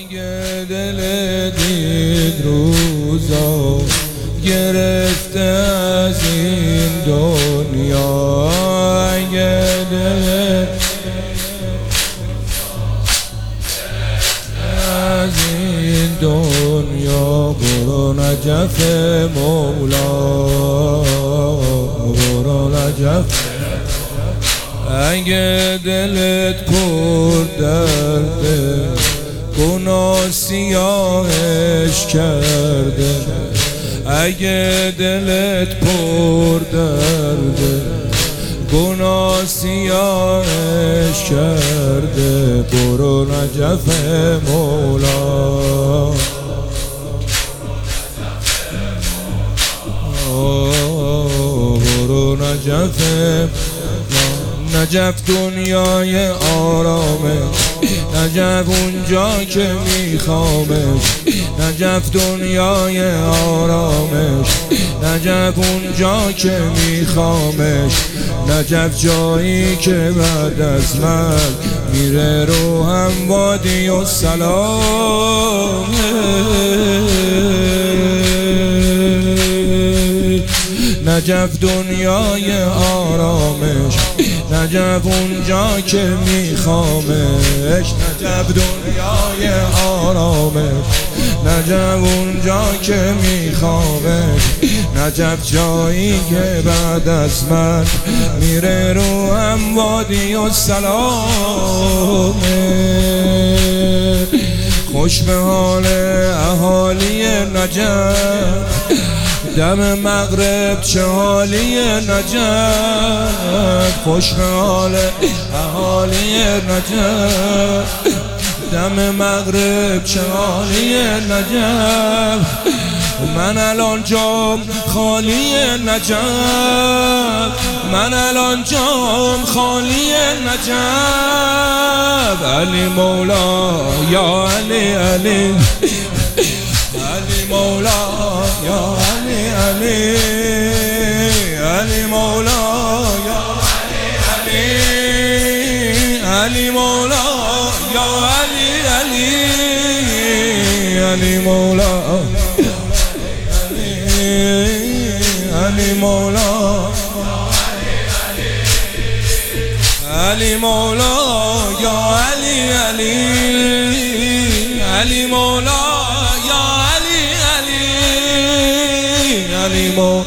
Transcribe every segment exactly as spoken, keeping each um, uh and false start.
اگه دل دید روزا گرفته از این دنیا، اگه دل از این دنیا، برو نجف مولا، برو نجف. اگه دلت پر درده گناه سیاهش کرده، اگه دلت پر درده گناه سیاهش کرده، برو نجف مولا، برو نجف. نجف دنیای آرامش، نجف اونجا که میخوامش، نجف دنیای آرامش، نجف اونجا که میخوامش، نجف جایی که بعد از من میره رو هم وادی و سلام. نجف دنیای آرامش، نجف اونجا که میخوامش، نجف دنیای آرامش، نجف اونجا که میخوامش، نجف جایی که بعد از من میره رو هم وادی و سلام. خوش به حال اهالی نجف، دم مغرب چه حالی نجف، خوش به حال اهالی نجف، دم مغرب چه حالی نجف. من الان جام خالی نجف، من الان جام خالی نجف. علی مولا یا علی علی، علی مولا یا علی علی، علی مولا یا علی علی، علی مولا یا علی علی، علی مولا علی مولا علی مولا یا علی علی، علی مولا یا علی علی، علی مولا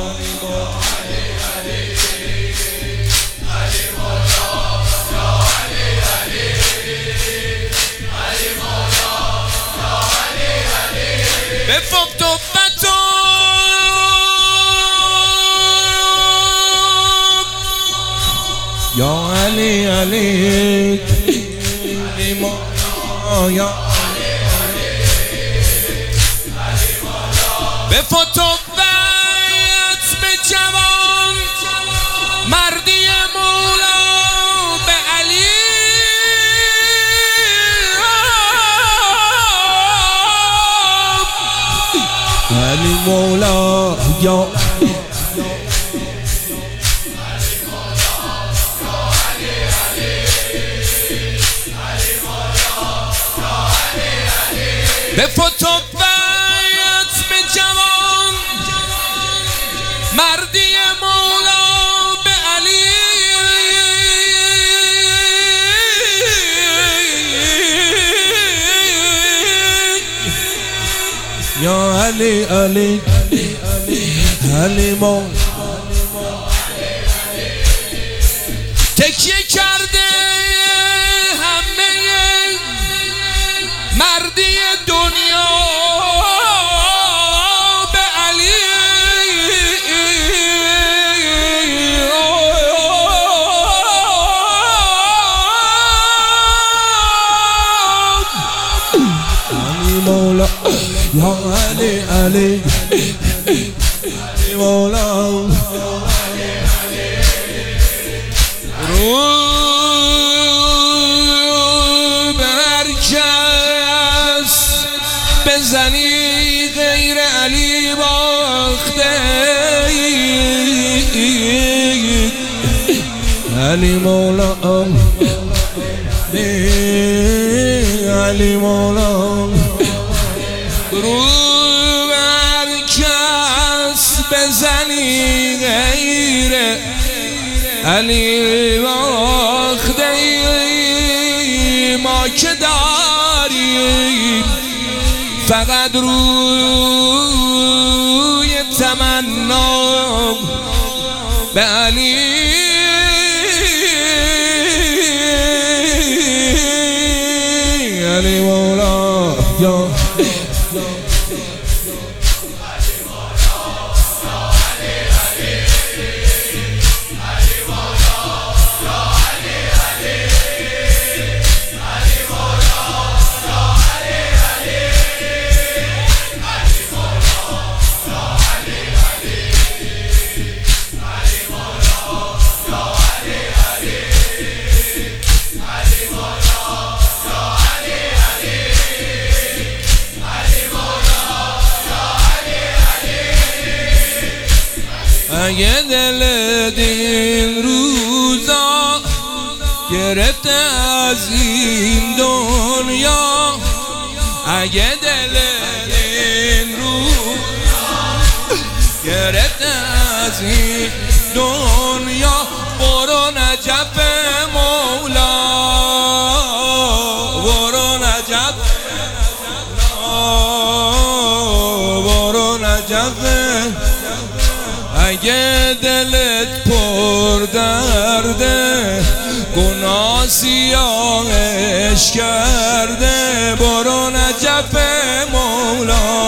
بفوق توبتو یا علی علی، علی مولا یا علی علی، علی مولا. بفوق توبت به جوان، مردی مولا به علی، علی مولا یا به فتوبت به جوان، مردی مولا به علی، یا علی علی، علی مولا تکیه کرده همه مردی دنیا به علی، علی مولا یا علی علی، علی مولا رو به هر کس بزنی غیر علی باخته، علی مولا علی مولا غیر علی باخته ما که داریم فقط روی تمنا به علی علی مولا یا اگه دلت این روزا گرفته از این دنیا اگه دلت این روزا گرفته از این دنیا برو نجف مولا برو نجف برو نجف اگه دلت پر درده گناه سیاهش کرده برو نجف مولا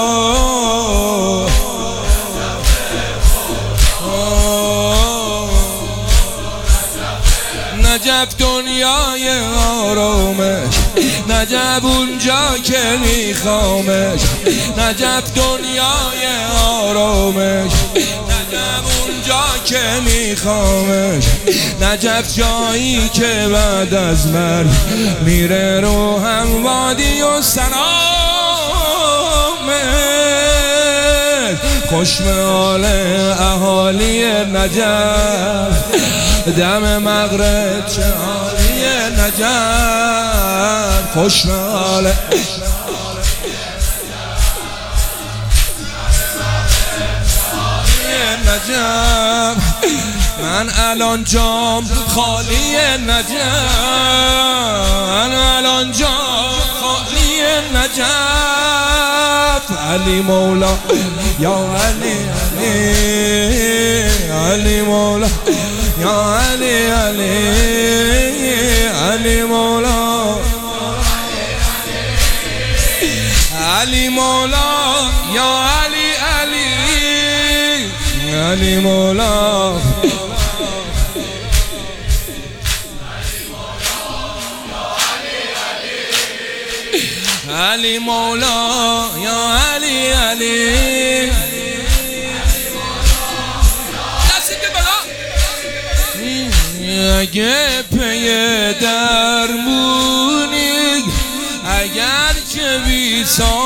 نجف دنیای آرامش نجف اونجا که میخوامش نجف دنیای آرامش نجف اونجا که میخوامش نجف جایی که بعد از مرگ میره رو هم وادی و سلامت خوشمال اهالی نجف دم مغرب چه حالی نجف خوشمال نجف من الان جام خالی نجف من الان جام خالی نجف علی مولا یا علی علی علی مولا یا علی علی علی مولا علی مولا یا علی علی علی مولا علی مولا یا علی علی اگه پی درمونی اگر که بی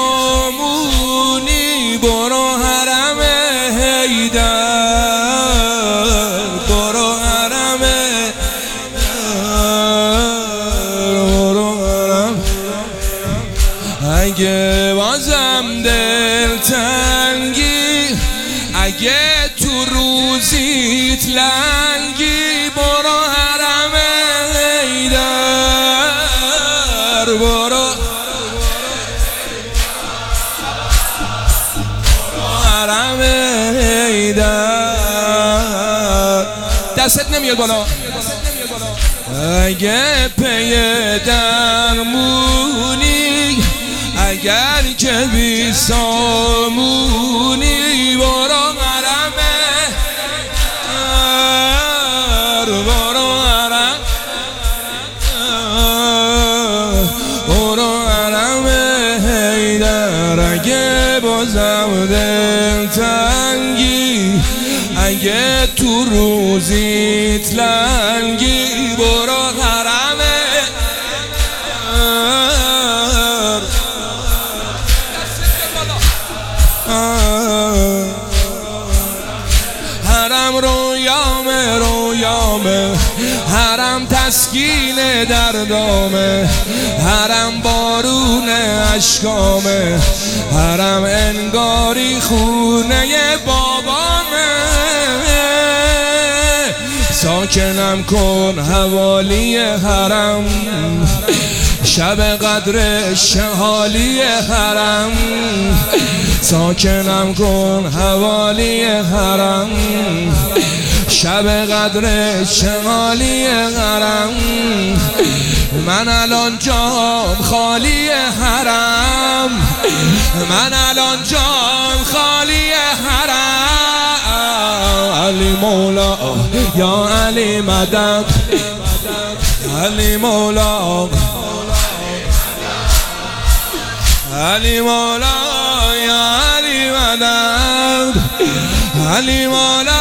سامونی برو حرم حیدر برو حرم برو حرم اگه بازم دل تنگی اگه تو روزیت لنگی برو حرم حیدر برو حرم حیدر دستت نمیاد بالا اگه پی درمونی اگر که بی سامونی برو حرم برو حرم برو حرم حیدر اگه بازم دل تنگی اگه تو روزیت لنگی برو حرم حرم رویامه رویامه حرم تسکین دردامه حرم بارون اشکامه حرم انگاری خونه بابامه ساکنم کن حوالی حرم، شب قدر شهالی حرم، ساکنم کن حوالی حرم، شب قدر شمالی حرم. من الان جام خالی حرم، من الان جام خالی حرم. علی مولا یا علی مدد، علی مولا علی مولا یا علی مدد، علی مولا